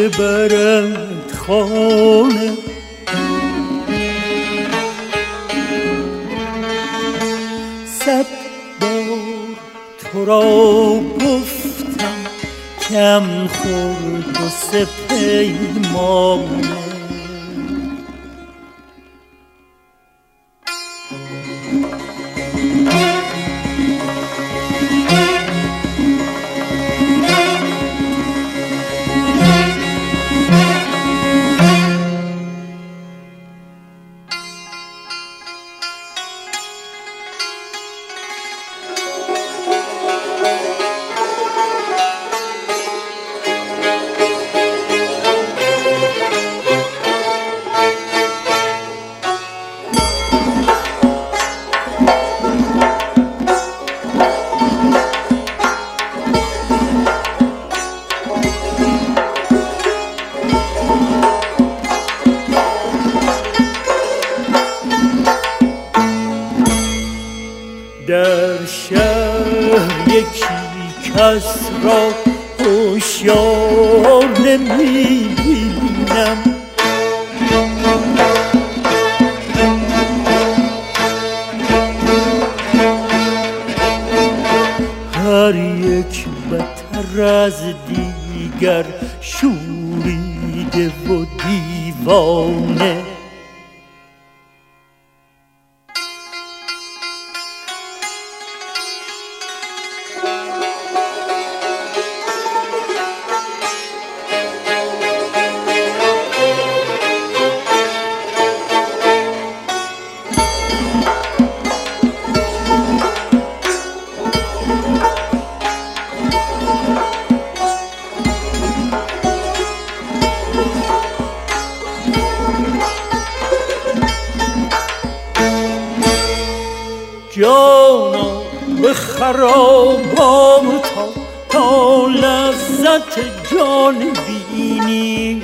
ببرد خانه. صد بار تو را گفتم کم خورد و سپیمانه. در شهر یکی کس را هوشیار نمی‌بینم. هر یک بتر از دیگر شوریده و دیوانه. جانا به خرابات تا لذت جان بینی.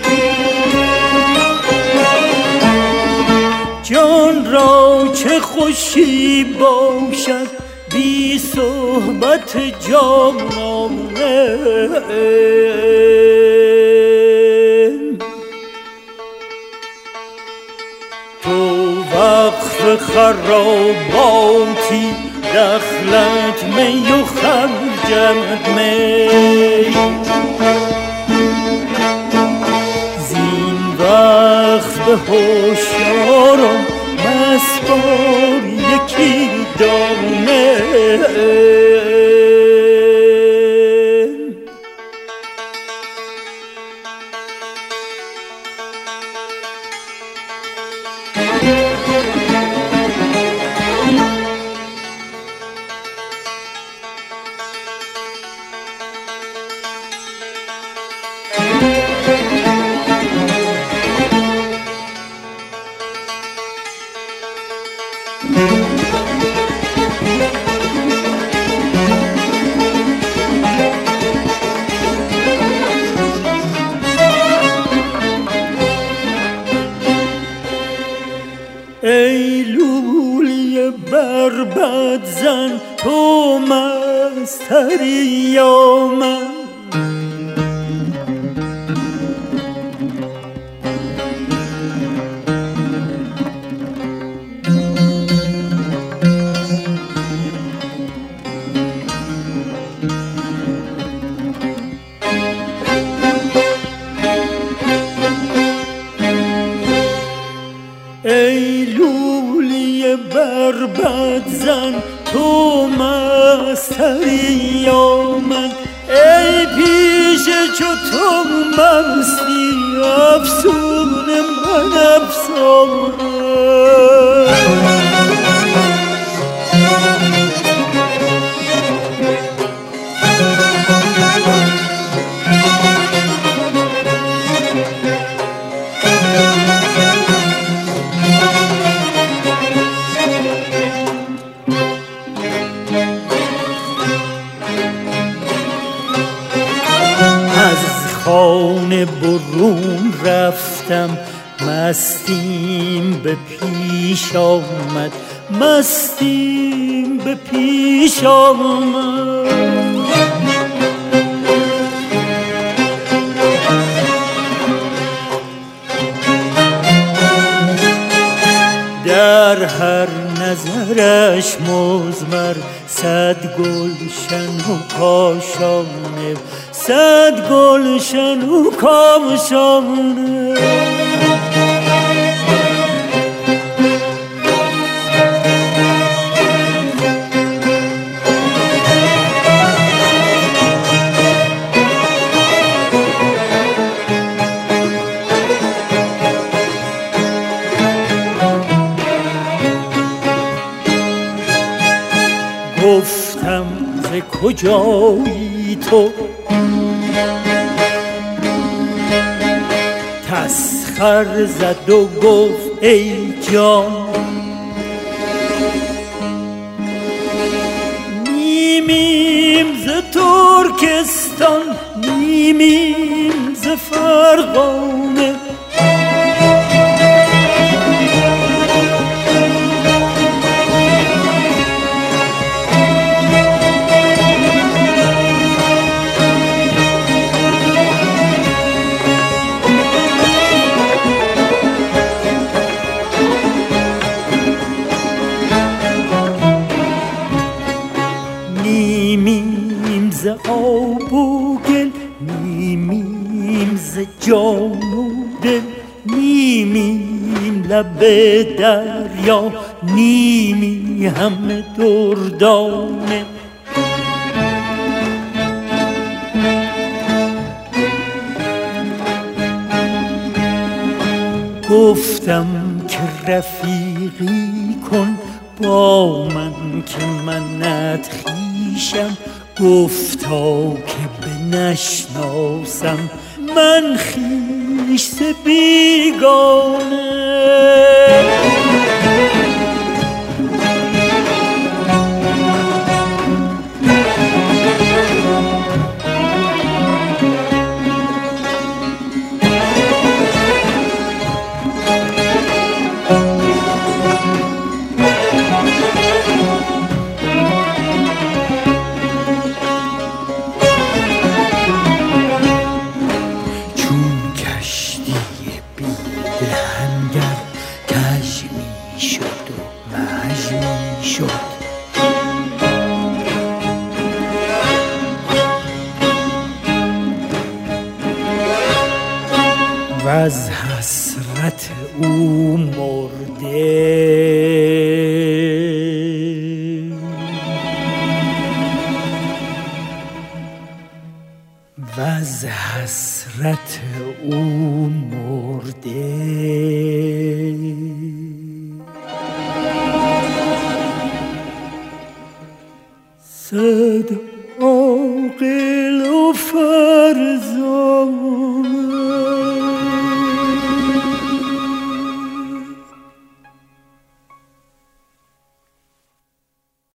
جان را چه خوشی باشد بی صحبت جانانه. تو وقف خراباتی دخلت می و خرجت می. زین وقت به هوشیاران مسپار یکی دانه. ای لولی بربد زن تو مستری یا من. ای لولی بربد زن تو مستری یا من. ای پیش چو تو مستی افسون من افسانه. خانه برون رفتم مستیم به پیش آمد. مستیم به پیش آمد. در هر نظرش مضمر، صد گلشن و کاشانه، صد گلشن و کاشانه. گفتم ز کجایی تو، تسخر زد و گفت ای جان، نیمیم ز ترکستان، نیمیم ز فرغانه. نیمیم ز آب و گل، نیمیم ز جان و دل، نیمیم لب دریا، نیمی همه دردانه. گفتم که رفیقی کن با من که منت خویشم، گفتا که بنشناسم من خویش ز بیگانه. وز حسرت او مرده، وز حسرت او مرده. صد عاقل و فرزانه